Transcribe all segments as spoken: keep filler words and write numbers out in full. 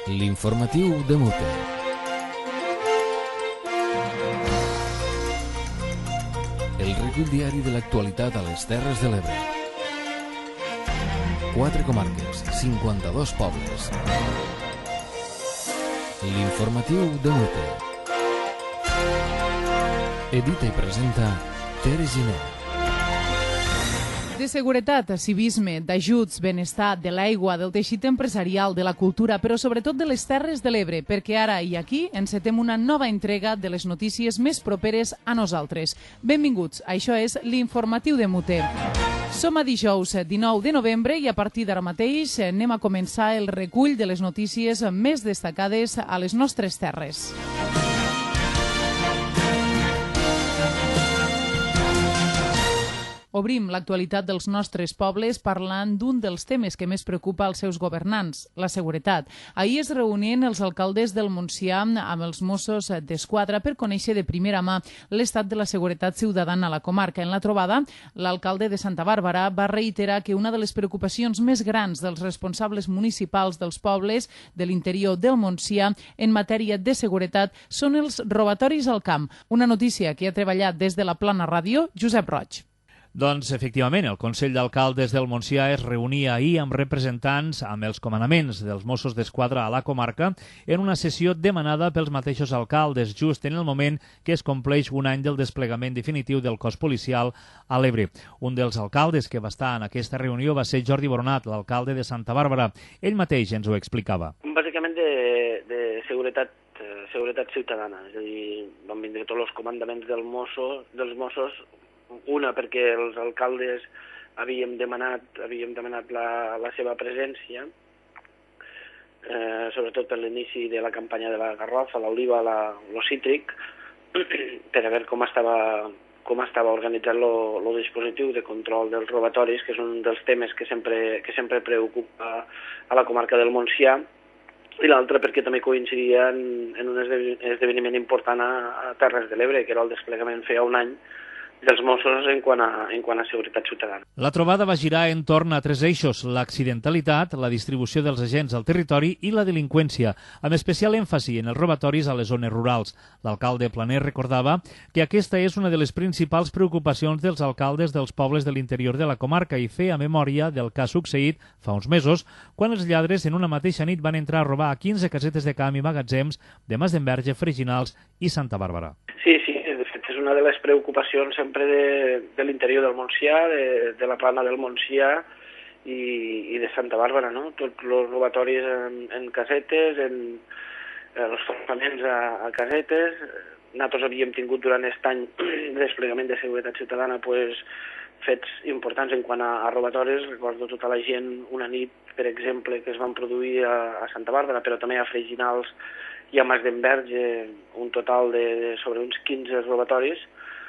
L'informatiu de Mute. El recull diari de l'actualitat a les Terres de l'Ebre. Quatre comarques, cinquanta-dos pobles. L'informatiu de Mute. Edita i presenta Tere Giner. De seguretat, civisme, d'ajuts, benestar, de l'aigua, del teixit empresarial, de la cultura, però sobretot de les Terres de l'Ebre, perquè ara i aquí encetem una nova entrega de les notícies més properes a nosaltres. Benvinguts, això és l'Informatiu de Mute. Som a dijous dinou de novembre i a partir d'ara mateix anem a començar el recull de les notícies més destacades a les nostres terres. Obrim l'actualitat dels nostres pobles parlant d'un dels temes que més preocupa als seus governants, la seguretat. Ahir es reunien els alcaldes del Montsià amb els Mossos d'Esquadra per conèixer de primera mà l'estat de la seguretat ciutadana a la comarca. En la trobada, l'alcalde de Santa Bàrbara va reiterar que una de les preocupacions més grans dels responsables municipals dels pobles de l'interior del Montsià en matèria de seguretat són els robatoris al camp. Una notícia que ha treballat des de la Plana Ràdio, Josep Roig. Doncs, efectivament, el Consell d'Alcaldes del Montsià es reunia ahir amb representants amb els comandaments dels Mossos d'Esquadra a la comarca en una sessió demanada pels mateixos alcaldes, just en el moment que es compleix un any del desplegament definitiu del cos policial a l'Ebre. Un dels alcaldes que va estar en aquesta reunió va ser Jordi Boronat, l'alcalde de Santa Bàrbara. Ell mateix ens ho explicava. Bàsicament de, de seguretat, eh, seguretat ciutadana, és a dir, van vindre tots els comandaments del Mosso, dels Mossos. Una, perquè els alcaldes havíem demanat, havíem demanat la, la seva presència, eh, sobretot per l'inici de la campanya de la garrofa, l'oliva, el cítric, per a veure com estava, com estava organitzat el dispositiu de control dels robatoris, que és un dels temes que sempre, que sempre preocupa a la comarca del Montsià, i l'altre perquè també coincidia en, en un esdeveniment important a, a Terres de l'Ebre, que era el desplegament feia un any dels Mossos en quant a, en quant a seguretat ciutadana. La trobada va girar entorn a tres eixos: l'accidentalitat, la distribució dels agents al territori i la delinqüència, amb especial èmfasi en els robatoris a les zones rurals. L'alcalde Planer recordava que aquesta és una de les principals preocupacions dels alcaldes dels pobles de l'interior de la comarca i feia memòria del cas succeït fa uns mesos, quan els lladres en una mateixa nit van entrar a robar a quinze casetes de camp i magatzems de Masdenverge, Freginals i Santa Bàrbara. Sí, sí, de fet és una de les preocupacions sempre de, de l'interior del Montsià, de, de la plana del Montsià i, i de Santa Bàrbara, no? Tots els robatoris en, en casetes, en eh, els forçaments a, a casetes. Nosaltres havíem tingut durant aquest any de desplegament de seguretat ciutadana pues, fets importants en quant a, a robatoris. Recordo tota la gent una nit, per exemple, que es van produir a, a Santa Bàrbara, però també a Freginals i a Masdenverge, un total de, de sobre uns quinze robatoris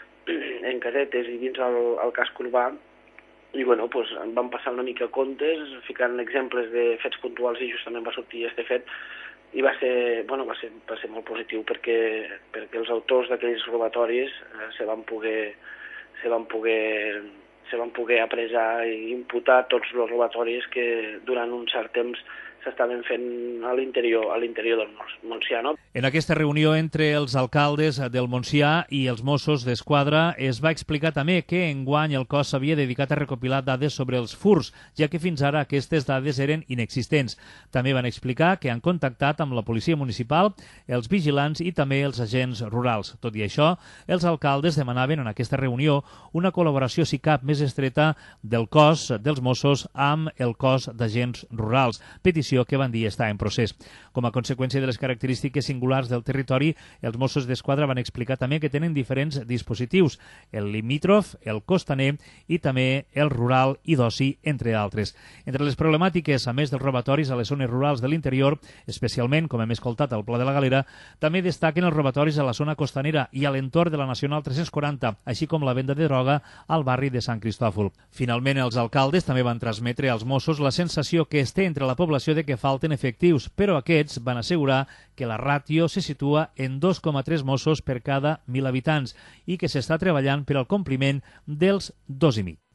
en casetes i dins el, el casc urbà. I bueno, pues, em van passar una mica comptes, ficant exemples de fets puntuals i justament va sortir este fet. I va ser, bueno, va ser, va ser molt positiu perquè, perquè els autors d'aquells robatoris eh, se van poder, se van poder, se van poder apresar i imputar tots els robatoris que durant un cert temps s'estaven fent a l'interior a l'interior del Montsià, no? En aquesta reunió entre els alcaldes del Montsià i els Mossos d'Esquadra es va explicar també que enguany el cos s'havia dedicat a recopilar dades sobre els furts, ja que fins ara aquestes dades eren inexistents. També van explicar que han contactat amb la policia municipal, els vigilants i també els agents rurals. Tot i això, els alcaldes demanaven en aquesta reunió una col·laboració, si cap, més estreta del cos dels Mossos amb el cos d'agents rurals. Petició que van dir està en procés. Com a conseqüència de les característiques singulars del territori, els Mossos d'Esquadra van explicar també que tenen diferents dispositius, el limítrof, el costaner i també el rural i d'oci, entre d'altres. Entre les problemàtiques, a més dels robatoris a les zones rurals de l'interior, especialment, com hem escoltat al Pla de la Galera, també destaquen els robatoris a la zona costanera i a l'entorn de la Nacional tres-cents quaranta, així com la venda de droga al barri de Sant Cristòfol. Finalment, els alcaldes també van transmetre als Mossos la sensació que es té entre la població de que falten efectius, però aquests van assegurar que la ràtio se situa en dos coma tres Mossos per cada mil habitants i que s'està treballant per al compliment dels dos i mig.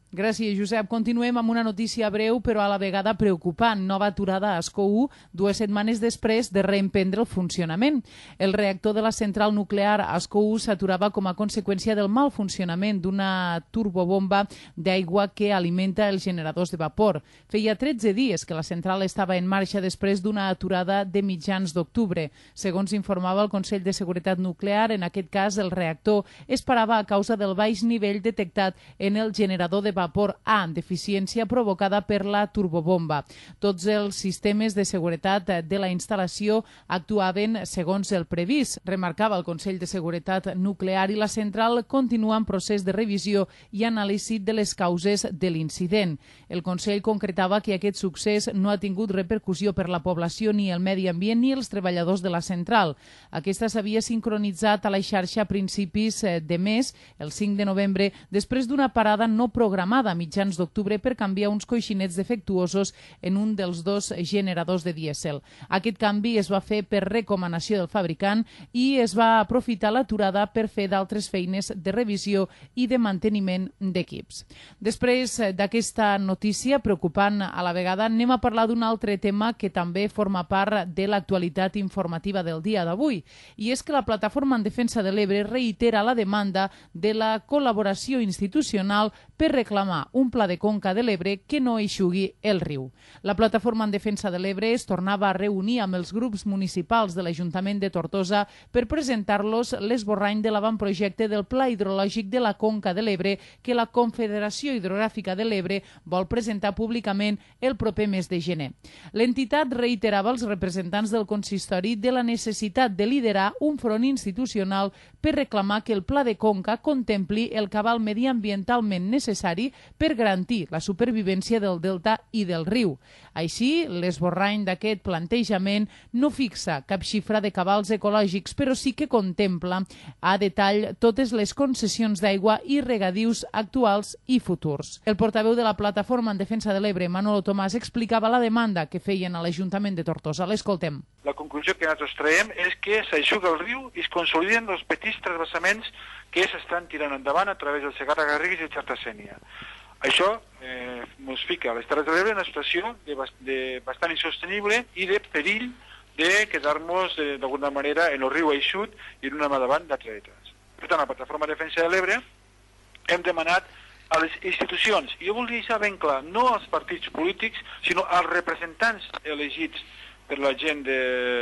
Gràcies, Josep. Continuem amb una notícia breu, però a la vegada preocupant. Nova aturada a Ascó u, dues setmanes després de reemprendre el funcionament. El reactor de la central nuclear Ascó u s'aturava com a conseqüència del mal funcionament d'una turbobomba d'aigua que alimenta els generadors de vapor. Feia tretze dies que la central estava en marxa després d'una aturada de mitjans d'octubre. Segons informava el Consell de Seguretat Nuclear, en aquest cas el reactor es parava a causa del baix nivell detectat en el generador de vapor vapor A, deficiència provocada per la turbobomba. Tots els sistemes de seguretat de la instal·lació actuaven segons el previst, remarcava el Consell de Seguretat Nuclear, i la central continua en procés de revisió i anàlisi de les causes de l'incident. El Consell concretava que aquest succés no ha tingut repercussió per la població, ni el medi ambient, ni els treballadors de la central. Aquesta s'havia sincronitzat a la xarxa a principis de mes, el cinc de novembre, després d'una parada no programada a mitjans d'octubre per canviar uns coixinets defectuosos en un dels dos generadors de dièsel. Aquest canvi es va fer per recomanació del fabricant i es va aprofitar l'aturada per fer d'altres feines de revisió i de manteniment d'equips. Després d'aquesta notícia preocupant a la vegada, anem a parlar d'un altre tema que també forma part de l'actualitat informativa del dia d'avui, i és que la Plataforma en Defensa de l'Ebre reitera la demanda de la col·laboració institucional per reclamar un pla de conca de l'Ebre que no eixugui el riu. La Plataforma en Defensa de l'Ebre es tornava a reunir amb els grups municipals de l'Ajuntament de Tortosa per presentar-los l'esborrany de l'avantprojecte del Pla Hidrològic de la Conca de l'Ebre que la Confederació Hidrogràfica de l'Ebre vol presentar públicament el proper mes de gener. L'entitat reiterava als representants del consistori de la necessitat de liderar un front institucional per reclamar que el Pla de Conca contempli el cabal mediambientalment necessari per garantir la supervivència del delta i del riu. Així, l'esborrany d'aquest plantejament no fixa cap xifra de cabals ecològics, però sí que contempla a detall totes les concessions d'aigua i regadius actuals i futurs. El portaveu de la Plataforma en Defensa de l'Ebre, Manolo Tomàs, explicava la demanda que feien a l'Ajuntament de Tortosa. L'escoltem. La conclusió que nosaltres traiem és que s'aixuga el riu i es consoliden els petits transvasaments que s'estan tirant endavant a través del Segarra-Garrigues i el Xerta-Sénia. Això eh, ens fica a les Terres de l'Ebre en una situació de, de bastant insostenible i de perill de quedar-nos eh, d'alguna manera en el riu eixut i en una mà davant d'atletes. Per tant, a la Plataforma de Defensa de l'Ebre hem demanat a les institucions, i jo voldria deixar ben clar, no als partits polítics, sinó als representants elegits per la gent de,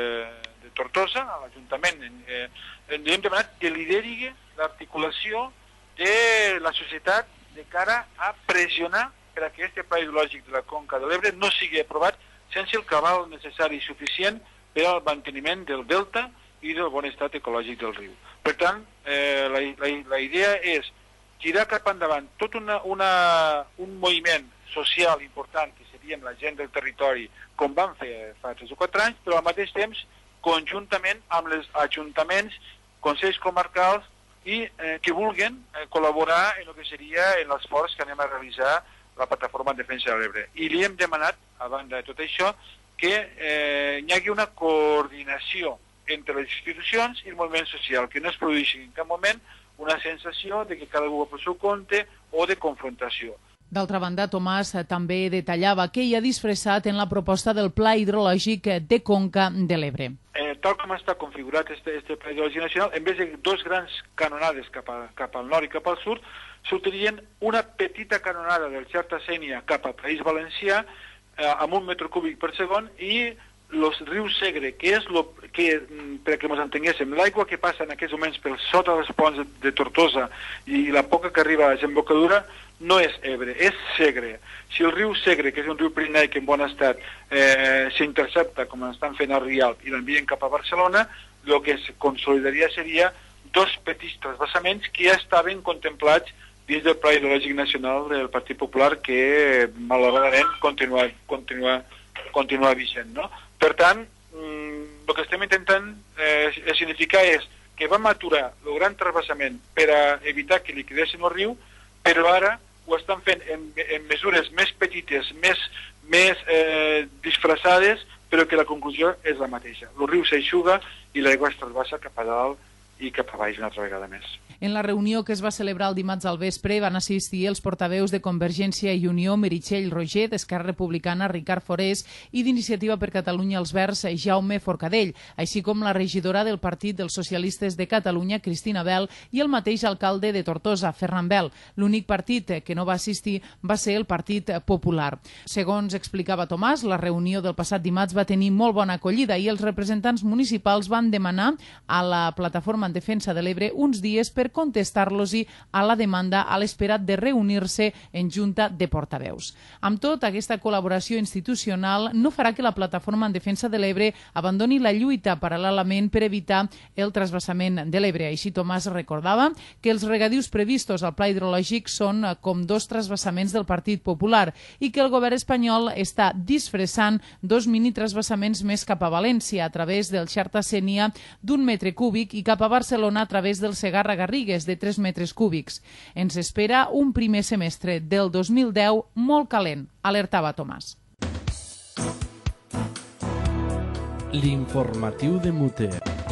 de Tortosa, a l'Ajuntament, eh, hem demanat que lideri l'articulació de la societat de cara a pressionar per a que aquest pla hidrològic de la Conca de l'Ebre no sigui aprovat sense el cabal necessari i suficient per al manteniment del delta i del bon estat ecològic del riu. Per tant, eh, la, la, la idea és girar cap endavant tot una, una, un moviment social important que seria la gent del territori, com van fer fa tres o quatre anys, però al mateix temps conjuntament amb els ajuntaments, consells comarcals i eh, que vulguen eh, col·laborar en el que seria en l'esforç que anem a realitzar la Plataforma en Defensa de l'Ebre. I li hem demanat, a banda de tot això, que eh, hi hagi una coordinació entre les institucions i el moviment social, que no es produeixi en cap moment una sensació de que cada un per seu compte o de confrontació. D'altra banda, Tomàs també detallava què hi ha disfressat en la proposta del Pla Hidrològic de Conca de l'Ebre. Eh, tal com està configurat este, este Pla Hidrològic Nacional, en vez de dos grans canonades cap, a, cap al nord i cap al sud, sortirien una petita canonada del Xerta-Sénia cap al País Valencià eh, amb un metre cúbic per segon i els rius Segre, que és lo que, perquè ens entenguéssim, l'aigua que passa en aquests moments per sota dels ponts de, de Tortosa i la poca que arriba a la desembocadura no és Ebre, és Segre. Si el riu Segre, que és un riu pirinaic en bon estat, eh, s'intercepta, com estan fent a Rialp, i l'envien cap a Barcelona, el que es consolidaria seria dos petits transvasaments que ja estaven contemplats dins del Pla Hidrològic Nacional del Partit Popular, que malauradament continua, continua, continua vigent, no? Per tant, el que estem intentant eh, significar és que vam aturar el gran transvasament per a evitar que liquidessin el riu, però ara ho estan fent en, en mesures més petites, més, més eh, disfressades, però que la conclusió és la mateixa. El riu s'eixuga i l'aigua es trasbassa cap a dalt i cap a baix una altra vegada més. En la reunió que es va celebrar el dimarts al vespre van assistir els portaveus de Convergència i Unió, Meritxell Roger, d'Esquerra Republicana, Ricard Forés, i d'Iniciativa per Catalunya els Verds, Jaume Forcadell, així com la regidora del Partit dels Socialistes de Catalunya, Cristina Bel, i el mateix alcalde de Tortosa, Ferran Bel. L'únic partit que no va assistir va ser el Partit Popular. Segons explicava Tomàs, la reunió del passat dimarts va tenir molt bona acollida i els representants municipals van demanar a la plataforma en defensa de l'Ebre uns dies per contestar-los-hi a la demanda a l'espera de reunir-se en junta de portaveus. Amb tot, aquesta col·laboració institucional no farà que la plataforma en defensa de l'Ebre abandoni la lluita paral·lelament per evitar el trasbassament de l'Ebre. Així, Tomàs recordava que els regadius previstos al pla hidrològic són com dos trasbassaments del Partit Popular i que el govern espanyol està disfressant dos mini trasbassaments més cap a València a través del Xarta-Sénia d'un metre cúbic i cap a Barcelona a través del Segarra-Garrigues de tres metres cúbics. Ens espera un primer semestre del dos mil deu molt calent, alertava Tomàs. L'informatiu de Muter.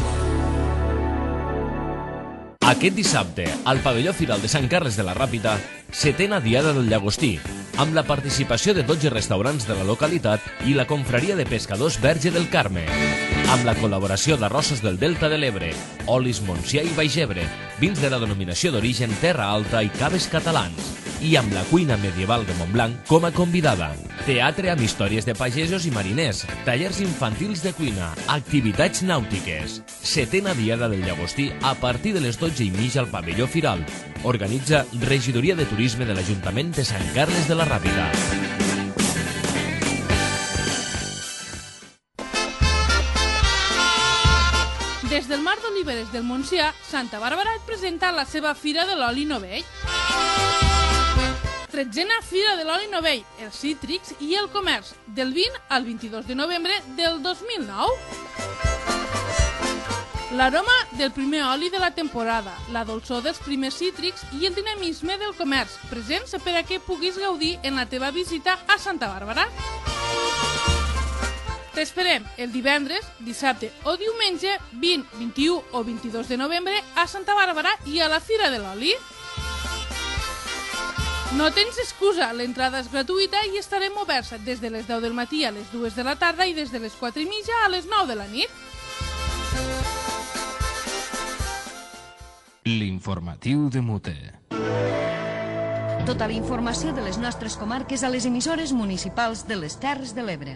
Aquest dissabte, al pavelló Firal de Sant Carles de la Ràpita, setena Diada del Llagostí, amb la participació de dotze restaurants de la localitat i la confraria de pescadors Verge del Carme, amb la col·laboració d'Arrossos del Delta de l'Ebre, Olis Montsià i Baix Ebre, vins de la denominació d'origen Terra Alta i caves catalans, i amb la cuina medieval de Montblanc com a convidada. Teatre amb històries de pagesos i mariners, tallers infantils de cuina, activitats nàutiques. Setena Diada del Llagostí a partir de les dotze i mitja al pavelló Firal. Organitza Regidoria de Turisme de l'Ajuntament de Sant Carles de la Ràpita. Des del Mar d'Oliveres del Montsià, Santa Bàrbara et presenta la seva Fira de l'Oli Novell. Tretzena Fira de l'Oli Novell, els cítrics i el comerç, del vint al vint-i-dos de novembre del dos mil nou. L'aroma del primer oli de la temporada, la dolçor dels primers cítrics i el dinamisme del comerç, presents per a que puguis gaudir en la teva visita a Santa Bàrbara. T'esperem el divendres, dissabte o diumenge vint, vint-i-u o vint-i-dos de novembre a Santa Bàrbara i a la Fira de l'Oli. No tens excusa, l'entrada és gratuïta i estarem oberts des de les deu del matí a les dues de la tarda i des de les quatre i mitja a les nou de la nit. L'informatiu de Muter. Tota la informació de les nostres comarques a les emissores municipals de les Terres de l'Ebre.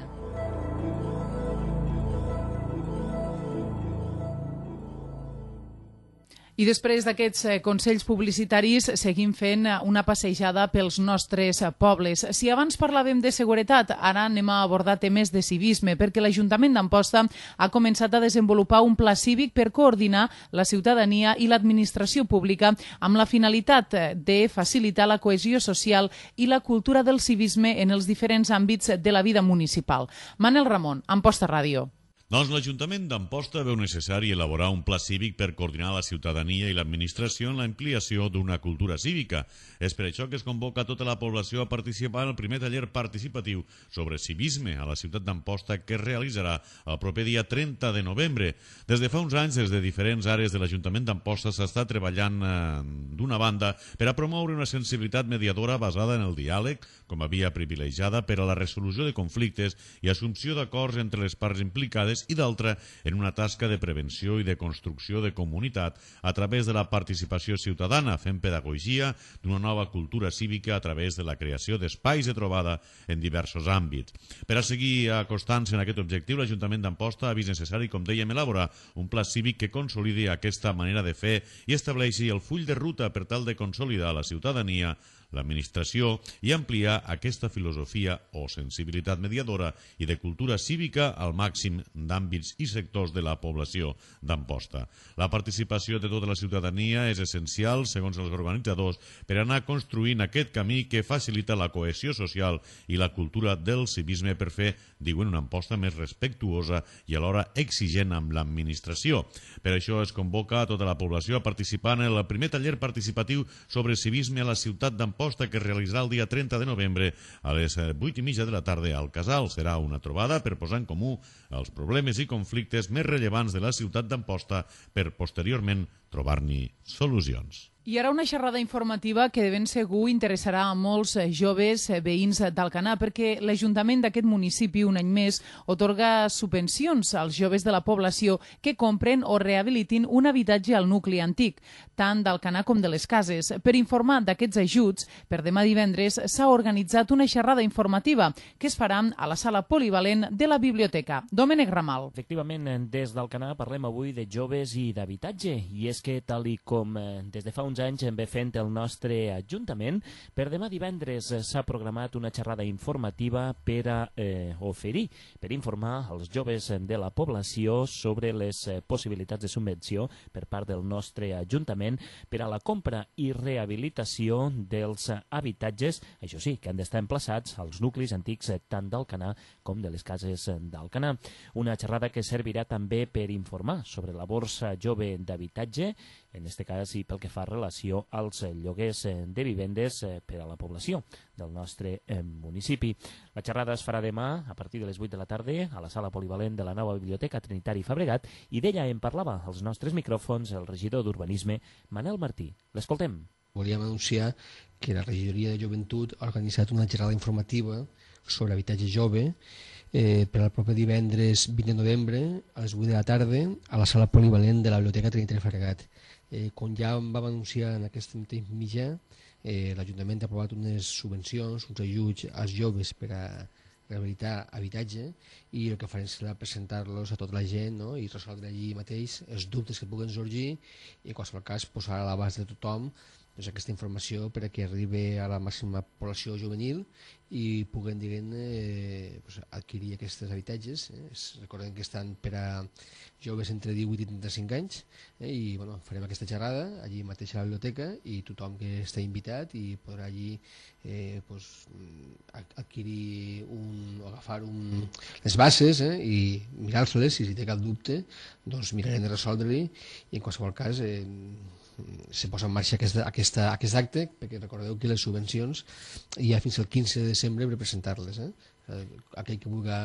I després d'aquests consells publicitaris seguim fent una passejada pels nostres pobles. Si abans parlàvem de seguretat, ara anem a abordar temes de civisme, perquè l'Ajuntament d'Amposta ha començat a desenvolupar un pla cívic per coordinar la ciutadania i l'administració pública amb la finalitat de facilitar la cohesió social i la cultura del civisme en els diferents àmbits de la vida municipal. Manel Ramon, Amposta Ràdio. Doncs l'Ajuntament d'Amposta veu necessari elaborar un pla cívic per coordinar la ciutadania i l'administració en l'ampliació d'una cultura cívica. És per això que es convoca tota la població a participar en el primer taller participatiu sobre civisme a la ciutat d'Amposta que es realitzarà el proper dia trenta de novembre. Des de fa uns anys, des de diferents àrees de l'Ajuntament d'Amposta s'està treballant eh, d'una banda per a promoure una sensibilitat mediadora basada en el diàleg com a via privilegiada per a la resolució de conflictes i assumpció d'acords entre les parts implicades i d'altra en una tasca de prevenció i de construcció de comunitat a través de la participació ciutadana, fent pedagogia d'una nova cultura cívica a través de la creació d'espais de trobada en diversos àmbits. Per a seguir acostant-se en aquest objectiu, l'Ajuntament d'Amposta ha vist necessari, com dèiem, elaborar un pla cívic que consolidi aquesta manera de fer i estableixi el full de ruta per tal de consolidar la ciutadania, l'administració i ampliar aquesta filosofia o sensibilitat mediadora i de cultura cívica al màxim d'àmbits i sectors de la població d'Amposta. La participació de tota la ciutadania és essencial, segons els organitzadors, per anar construint aquest camí que facilita la cohesió social i la cultura del civisme per fer, diuen, una Amposta més respectuosa i alhora exigent amb l'administració. Per això es convoca a tota la població a participar en el primer taller participatiu sobre civisme a la ciutat d'Amposta que es realitzarà el dia trenta de novembre a les vuit i mitja de la tarda al Casal. Serà una trobada per posar en comú els problemes i conflictes més rellevants de la ciutat d'Amposta per posteriorment trobar-n'hi solucions. I ara una xerrada informativa que de ben segur interessarà a molts joves veïns d'Alcanar, perquè l'Ajuntament d'aquest municipi un any més otorga subvencions als joves de la població que compren o rehabilitin un habitatge al nucli antic, tant d'Alcanar com de les Cases. Per informar d'aquests ajuts, per demà divendres s'ha organitzat una xerrada informativa que es farà a la sala polivalent de la biblioteca. Domènec Ramal. Efectivament, des d'Alcanar parlem avui de joves i d'habitatge, i és que, tal i com des de fa uns anys hem ve fent el nostre Ajuntament, per demà divendres s'ha programat una xerrada informativa per a eh, oferir, per informar als joves de la població sobre les eh, possibilitats de subvenció per part del nostre Ajuntament per a la compra i rehabilitació dels habitatges, això sí, que han d'estar emplaçats als nuclis antics tant d'Alcanar com de les Cases d'Alcanar. Una xerrada que servirà també per informar sobre la borsa jove d'habitatge, en aquest cas i pel que fa relació als lloguers de vivendes per a la població del nostre municipi. La xerrada es farà demà a partir de les vuit de la tarda a la sala polivalent de la nova Biblioteca Trinitari Fabregat, i d'ella en parlava als nostres micròfons el regidor d'Urbanisme, Manel Martí. L'escoltem. Volíem anunciar que la regidoria de Joventut ha organitzat una xerrada informativa sobre habitatge jove eh, per al proper divendres vint de novembre a les vuit de la tarda a la sala polivalent de la Biblioteca Trinitari Fabregat. Eh, com ja vam anunciar en aquest mateix mitjà, eh, l'Ajuntament ha aprovat unes subvencions, uns ajuts als joves per a rehabilitar habitatge, i el que farem serà presentar-los a tota la gent, no? I resoldre allí mateix els dubtes que puguen sorgir i en qualsevol cas posar a l'abast de tothom doncs, aquesta informació per a que arribi a la màxima població juvenil i puguen eh, pues, adquirir aquests habitatges. Eh? Recordem que estan per a joves entre divuit i trenta-cinc anys, eh? I bueno, farem aquesta xerrada allí mateix a la biblioteca i tothom que està invitat i podrà allí eh, pues, adquirir un, o agafar un, les bases eh? I mirar-les, i si té cap dubte doncs mirarem de resoldre-li, i en qualsevol cas eh, se posa en marxa aquesta, aquesta, aquest acte, perquè recordeu que les subvencions hi ha fins al quinze de desembre per presentar-les. Eh? Aquell que vulgui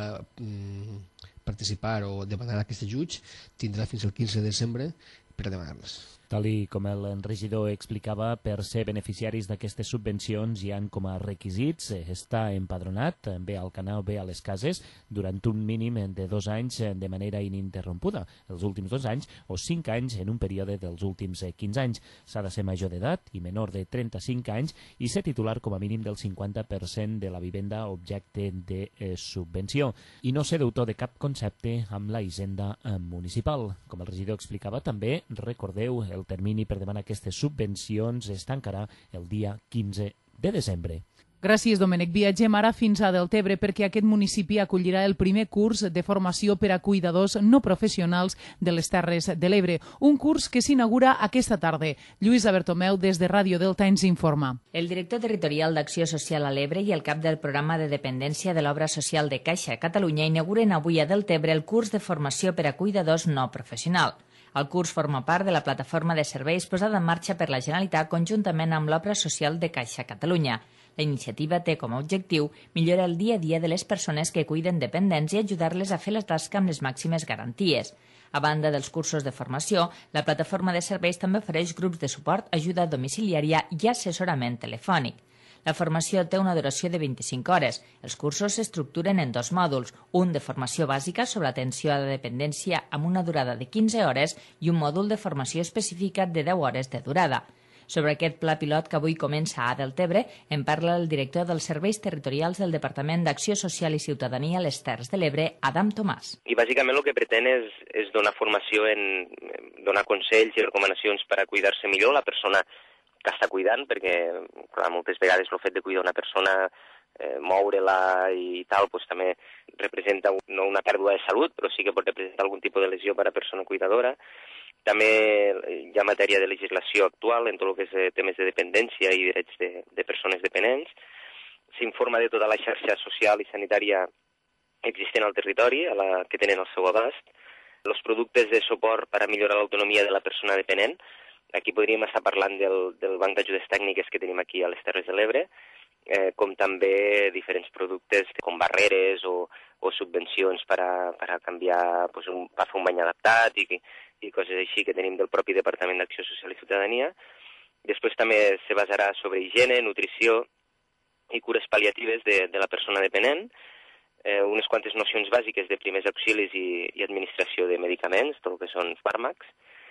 mm, participar o demanar aquests ajuts tindrà fins al quinze de desembre per demanar-les. Tal i com el regidor explicava, per ser beneficiaris d'aquestes subvencions hi han com a requisits estar empadronat, bé al Alcanar o bé a les Cases, durant un mínim de dos anys de manera ininterrompuda, els últims dos anys, o cinc anys en un període dels últims quinze anys. S'ha de ser major d'edat i menor de trenta-cinc anys i ser titular com a mínim del cinquanta per cent de la vivenda objecte de eh, subvenció, i no ser deutor de cap concepte amb la hisenda municipal. Com el regidor explicava també, recordeu, el El termini per demanar aquestes subvencions es tancarà el dia quinze de desembre. Gràcies, Domènec. Viatgem ara fins a Deltebre, perquè aquest municipi acollirà el primer curs de formació per a cuidadors no professionals de les Terres de l'Ebre, un curs que s'inaugura aquesta tarda. Lluïsa Bertomeu, des de Ràdio Delta, ens informa. El director territorial d'Acció Social a l'Ebre i el cap del programa de dependència de l'Obra Social de Caixa Catalunya inauguren avui a Deltebre el curs de formació per a cuidadors no professional. El curs forma part de la plataforma de serveis posada en marxa per la Generalitat conjuntament amb l'Obra Social de Caixa Catalunya. La iniciativa té com a objectiu millorar el dia a dia de les persones que cuiden dependents i ajudar-les a fer la tasca amb les màximes garanties. A banda dels cursos de formació, la plataforma de serveis també ofereix grups de suport, ajuda domiciliària i assessorament telefònic. La formació té una duració de vint-i-cinc hores. Els cursos s'estructuren en dos mòduls, un de formació bàsica sobre atenció a la dependència amb una durada de quinze hores i un mòdul de formació específica de deu hores de durada. Sobre aquest pla pilot que avui comença a Deltebre, en parla el director dels Serveis Territorials del Departament d'Acció Social i Ciutadania a les Terres de l'Ebre, Adam Tomàs. I bàsicament el que pretén és, és donar formació, en donar consells i recomanacions per a cuidar-se millor la persona que està cuidant, perquè clar, moltes vegades el fet de cuidar una persona, eh, moure-la i tal, pues, també representa no una pèrdua de salut, però sí que pot representar algun tipus de lesió per a persona cuidadora. També hi ha matèria de legislació actual en tot el que és temes de dependència i drets de, de persones dependents. S'informa de tota la xarxa social i sanitària existent al territori, a la que tenen al seu abast, els productes de suport per a millorar l'autonomia de la persona dependent. Aquí podríem estar parlant del, del banc d'ajudes tècniques que tenim aquí a les Terres de l'Ebre, eh, com també diferents productes com barreres o, o subvencions per a, per a canviar, pues, un, per fer un bany adaptat i, i coses així que tenim del propi Departament d'Acció Social i Ciutadania. Després també se basarà sobre higiene, nutrició i cures pal·liatives de, de la persona dependent, eh, unes quantes nocions bàsiques de primers auxilis i, i administració de medicaments, tot el que són fàrmacs,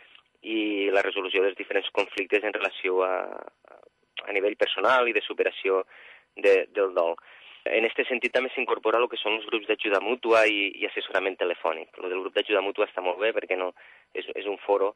i la resolució dels diferents conflictes en relació a, a nivell personal i de superació de, del dol. En aquest sentit també s'incorpora el que són els grups d'ajuda mútua i, i assessorament telefònic. El del grup d'ajuda mútua està molt bé perquè no, és, és un foro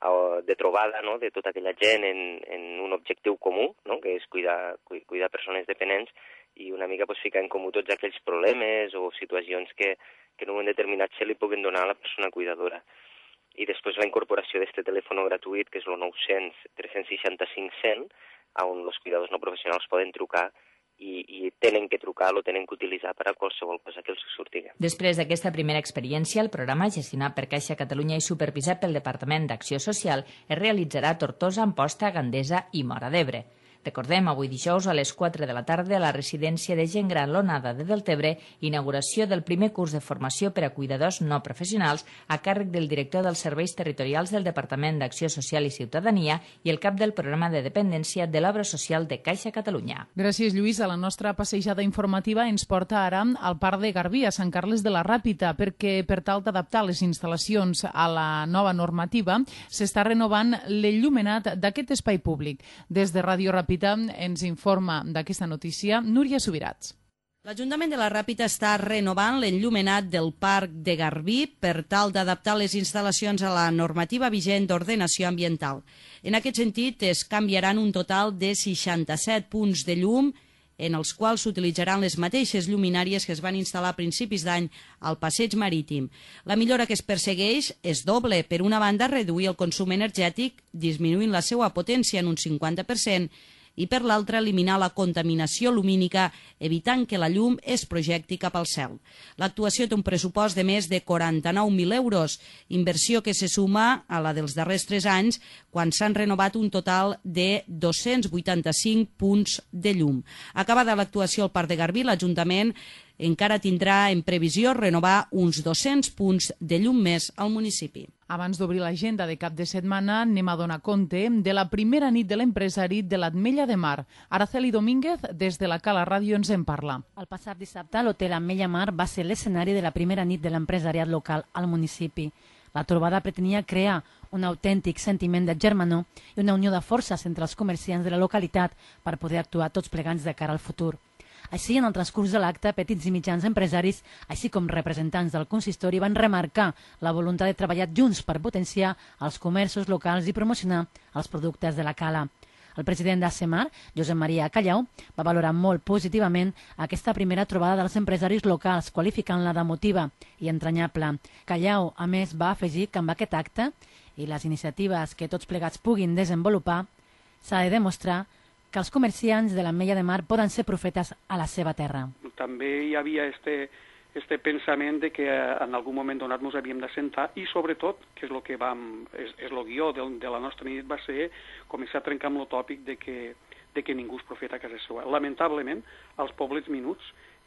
de trobada, no?, de tota aquella gent en, en un objectiu comú, no?, que és cuidar, cuidar persones dependents i una mica pues, ficar en comú tots aquells problemes o situacions que, que en un moment determinat se li puguen donar a la persona cuidadora. I després la incorporació d'aquest telèfon gratuït, que és el nou cents, tres-cents seixanta-cinc cent, on els cuidadors no professionals poden trucar i, i tenen que trucar, lo tenen que utilitzar per a qualsevol cosa que els surti. Després d'aquesta primera experiència, el programa gestionat per Caixa Catalunya i supervisat pel Departament d'Acció Social es realitzarà a Tortosa, Amposta, Gandesa i Móra d'Ebre. Recordem, avui dijous a les quatre de la tarda a la residència de gent gran L'Onada de Deltebre, inauguració del primer curs de formació per a cuidadors no professionals a càrrec del director dels serveis territorials del Departament d'Acció Social i Ciutadania i el cap del programa de dependència de l'Obra Social de Caixa Catalunya. Gràcies, Lluís. A la nostra passejada informativa ens porta ara al Parc de Garbí, a Sant Carles de la Ràpita, perquè per tal d'adaptar les instal·lacions a la nova normativa s'està renovant l'enllumenat d'aquest espai públic. Des de Ràdio Ràpita ens informa d'aquesta notícia Núria Subirats. L'Ajuntament de la Ràpita està renovant l'enllumenat del Parc de Garbí per tal d'adaptar les instal·lacions a la normativa vigent d'ordenació ambiental. En aquest sentit, es canviaran un total de seixanta-set punts de llum en els quals s'utilitzaran les mateixes lluminàries que es van instal·lar a principis d'any al passeig marítim. La millora que es persegueix és doble. Per una banda, reduir el consum energètic, disminuint la seva potència en un cinquanta per cent, i per l'altra eliminar la contaminació lumínica, evitant que la llum es projecti cap al cel. L'actuació té un pressupost de més de quaranta-nou mil euros, inversió que se suma a la dels darrers tres anys, quan s'han renovat un total de dos-cents vuitanta-cinc punts de llum. Acabada l'actuació al Parc de Garbí, l'Ajuntament encara tindrà en previsió renovar uns dos-cents punts de llum més al municipi. Abans d'obrir l'agenda de cap de setmana, anem a donar compte de la primera nit de l'empresari de l'Ametlla de Mar. Araceli Domínguez, des de la Cala Ràdio, ens en parla. El passat dissabte, l'Hotel Ametlla Mar va ser l'escenari de la primera nit de l'empresariat local al municipi. La trobada pretenia crear un autèntic sentiment de germanor i una unió de forces entre els comerciants de la localitat per poder actuar tots plegats de cara al futur. Així, en el transcurs de l'acte, petits i mitjans empresaris, així com representants del consistori, van remarcar la voluntat de treballar junts per potenciar els comerços locals i promocionar els productes de la cala. El president d'Acemar, Josep Maria Callau, va valorar molt positivament aquesta primera trobada dels empresaris locals, qualificant-la d'emotiva i entranyable. Callau, a més, va afegir que amb aquest acte i les iniciatives que tots plegats puguin desenvolupar, s'ha de demostrar que els comerciants de l'Ametlla de Mar poden ser profetes a la seva terra. També hi havia este, este pensament de que en algun moment donat ens havíem de sentar i sobretot, que és el que vam, és, és el guió de, de la nostra nit, va ser començar a trencar amb el tòpic de que, de que ningú és profeta a casa seva. Lamentablement, als poblets minuts,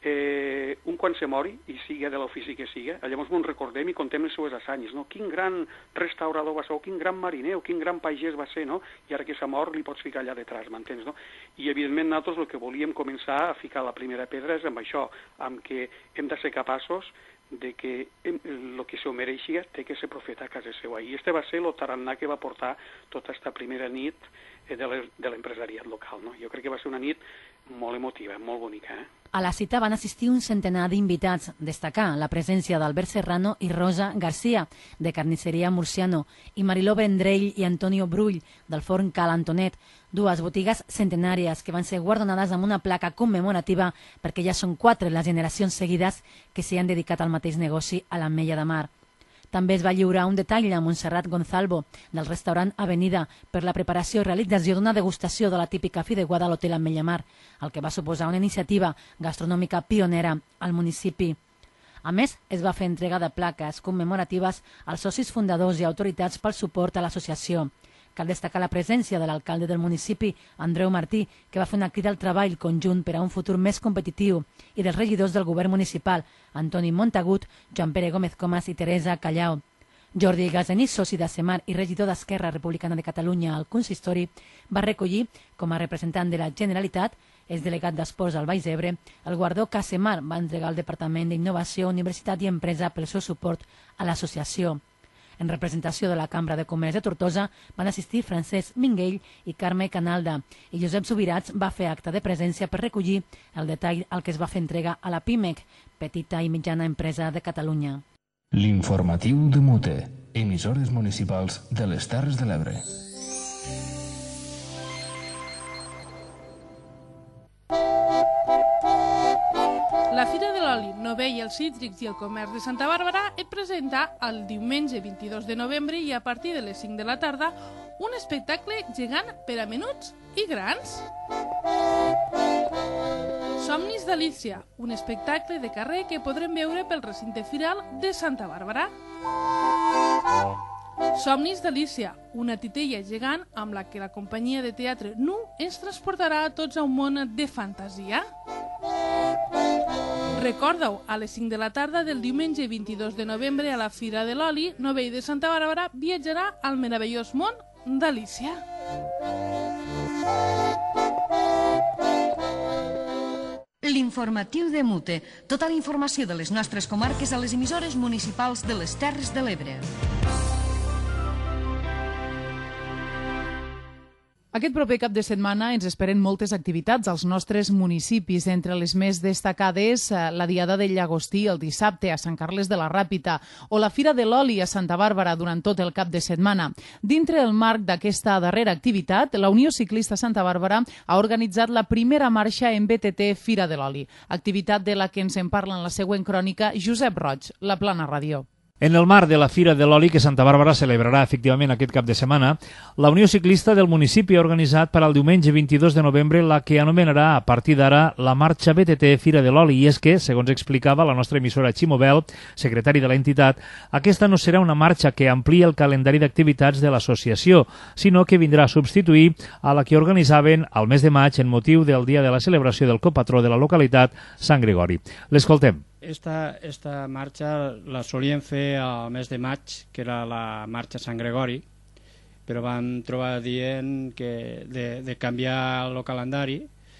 eh, un quan se mori, i siga de l'ofici que siga, llavors ens recordem i contem les seues assanyes, no? Quin gran restaurador va ser, o quin gran mariner, o quin gran pagès va ser, no? I ara que s'ha mort li pots ficar allà detrás, m'entens, no? I evidentment nosaltres el que volíem començar a ficar la primera pedra és amb això, amb que hem de ser capaços de que el que se mereixia té que ser profeta a casa seva. I este va ser el tarannà que va portar tota aquesta primera nit de l'empresariat local, no? Jo crec que va ser una nit molt emotiva, molt bonica, eh? A la cita van assistir un centenar d'invitats, destacar la presència d'Albert Serrano i Rosa Garcia, de Carnisseria Murciano, i Mariló Vendrell i Antonio Brull, del forn Cal Antonet, dues botigues centenàries que van ser guardonades amb una placa commemorativa perquè ja són quatre les generacions seguides que s'hi han dedicat al mateix negoci a l'Ametlla de Mar. També es va lliurar un detall a Montserrat Gonzalvo, del restaurant Avenida, per la preparació i realització d'una degustació de la típica fideuà de l'Hotel Ametlla Mar, el que va suposar una iniciativa gastronòmica pionera al municipi. A més, es va fer entrega de plaques commemoratives als socis fundadors i autoritats pel suport a l'associació. Cal destacar la presència de l'alcalde del municipi, Andreu Martí, que va fer una crida al treball conjunt per a un futur més competitiu, i dels regidors del govern municipal, Antoni Montagut, Joan Pere Gómez Comas i Teresa Callao. Jordi Gazaní, soci de Semar i regidor d'Esquerra Republicana de Catalunya al consistori, va recollir, com a representant de la Generalitat, és delegat d'Esports al Baix Ebre, el guardó que Semar va entregar al Departament d'Innovació, Universitat i Empresa pel seu suport a l'associació. En representació de la Cambra de Comerç de Tortosa van assistir Francesc Minguell i Carme Canalda, i Josep Subirats va fer acte de presència per recollir el detall al que es va fer entrega a la PIMEC, Petita i Mitjana Empresa de Catalunya. L'informatiu de Mute, emissores municipals de les Terres de l'Ebre. La Fira de l'Oli, Novell, els Cítrics i el Comerç de Santa Bàrbara et presenta el diumenge vint-i-dos de novembre i a partir de les cinc de la tarda un espectacle gegant per a menuts i grans. Somnis d'Alícia, un espectacle de carrer que podrem veure pel recinte firal de Santa Bàrbara. Somnis d'Alícia, una titella gegant amb la que la companyia de teatre Nu ens transportarà a tots a un món de fantasia. Recorda-ho, a les cinc de la tarda del diumenge vint-i-dos de novembre a la Fira de l'Oli, Novell de Santa Bàrbara viatjarà al meravellós món d'Alícia. L'informatiu de Mute. Tota la informació de les nostres comarques a les emissores municipals de les Terres de l'Ebre. Aquest proper cap de setmana ens esperen moltes activitats als nostres municipis. Entre les més destacades, la Diada del Llagostí el dissabte a Sant Carles de la Ràpita o la Fira de l'Oli a Santa Bàrbara durant tot el cap de setmana. Dintre el marc d'aquesta darrera activitat, la Unió Ciclista Santa Bàrbara ha organitzat la primera marxa en B T T Fira de l'Oli, activitat de la que ens en parla en la següent crònica Josep Roig, La Plana Ràdio. En el marc de la Fira de l'Oli, que Santa Bàrbara celebrarà efectivament aquest cap de setmana, la Unió Ciclista del municipi ha organitzat per al diumenge vint-i-dos de novembre la que anomenarà a partir d'ara la Marxa B T T Fira de l'Oli, i és que, segons explicava la nostra emissora Ximo Bel, secretari de l'entitat, aquesta no serà una marxa que ampliï el calendari d'activitats de l'associació, sinó que vindrà a substituir a la que organitzaven al mes de maig en motiu del dia de la celebració del copatró de la localitat, Sant Gregori. L'escoltem. Esta, esta marxa la solíem fer al mes de maig, que era la marxa Sant Gregori, però vam trobar dient que de, de canviar el calendari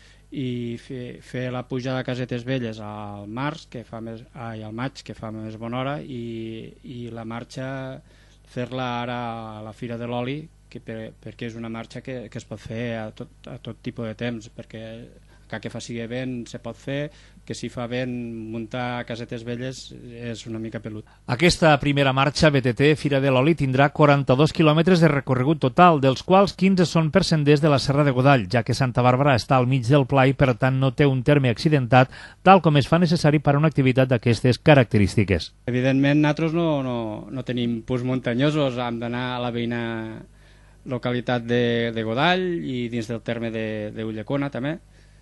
i fer, fer la pujada a Casetes Velles al març, que fa més, ai, al maig, que fa més bona hora, i, i la marxa fer-la ara a la Fira de l'Oli, que per, perquè és una marxa que, que es pot fer a tot, a tot tipus de temps, perquè que faci vent se pot fer, que si fa vent muntar a Casetes Velles és una mica pelut. Aquesta primera marxa B T T Fira de l'Oli tindrà quaranta-dos quilòmetres de recorregut total, dels quals quinze són per senders de la Serra de Godall, ja que Santa Bàrbara està al mig del pla i per tant no té un terme accidentat, tal com es fa necessari per a una activitat d'aquestes característiques. Evidentment nosaltres no, no, no tenim punts muntanyosos, hem d'anar a la veïna localitat de, de Godall i dins del terme de, de Ulldecona també,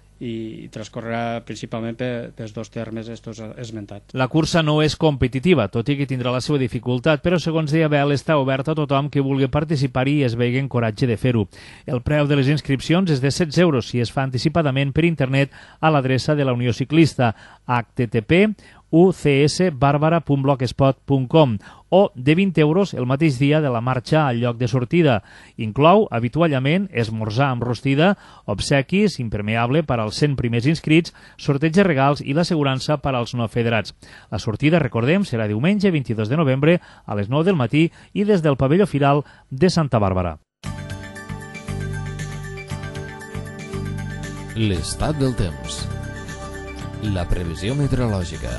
i transcorrerà principalment pels dos termes estos esmentats. La cursa no és competitiva, tot i que tindrà la seva dificultat, però segons deia Bel està oberta a tothom que vulgui participar-hi i es vegi en coratge de fer-ho. El preu de les inscripcions és de setze euros si es fa anticipadament per internet a l'adreça de la Unió Ciclista h t t p u c s barbara punt blogspot punt com o de vint euros el mateix dia de la marxa al lloc de sortida. Inclou habituallament esmorzar amb rostida, obsequis, impermeable per als cent primers inscrits, sorteig de regals i l'assegurança per als no federats. La sortida, recordem, serà diumenge vint-i-dos de novembre a les nou del matí i des del pavelló firal de Santa Bàrbara. L'estat del temps. La previsió meteorològica.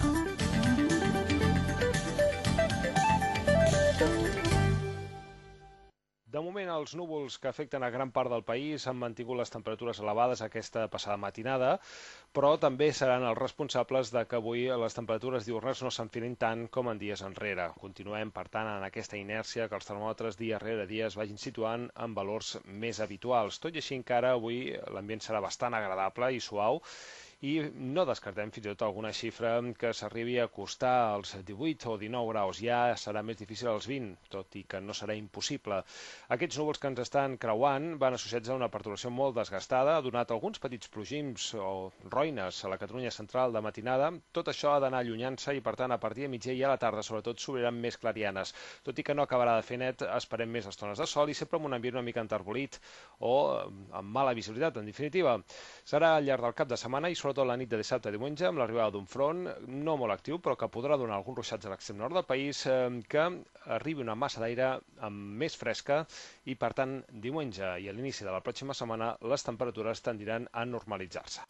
De moment, els núvols que afecten a gran part del país han mantingut les temperatures elevades aquesta passada matinada, però també seran els responsables de que avui les temperatures diürnes no s'enfilin tant com en dies enrere. Continuem, per tant, en aquesta inèrcia que els termòmetres dia rere dia es vagin situant en valors més habituals. Tot i així, encara avui l'ambient serà bastant agradable i suau, i no descartem fins i tot alguna xifra que s'arribi a costar als divuit o dinou graus. Ja serà més difícil als vint, tot i que no serà impossible. Aquests núvols que ens estan creuant van associats a una perturbació molt desgastada, ha donat alguns petits plogims o roines a la Catalunya central de matinada. Tot això ha d'anar allunyant-se i, per tant, a partir de migdia i a la tarda, sobretot, s'obriran més clarianes. Tot i que no acabarà de fer net, esperem més estones de sol i sempre amb un ambient una mica enterbolit o amb mala visibilitat, en definitiva. Serà al llarg del cap de setmana i sobretot la nit de dissabte a diumenge amb l'arribada d'un front no molt actiu, però que podrà donar alguns ruixats a l'extrem nord del país, eh, que arribi una massa d'aire més fresca i, per tant, diumenge i a l'inici de la pròxima setmana les temperatures tendiran a normalitzar-se.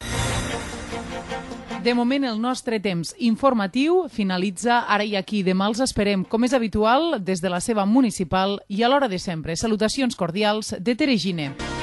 De moment, el nostre temps informatiu finalitza ara i aquí. Demà els esperem, com és habitual, des de la seva municipal i a l'hora de sempre. Salutacions cordials de Tere Giner.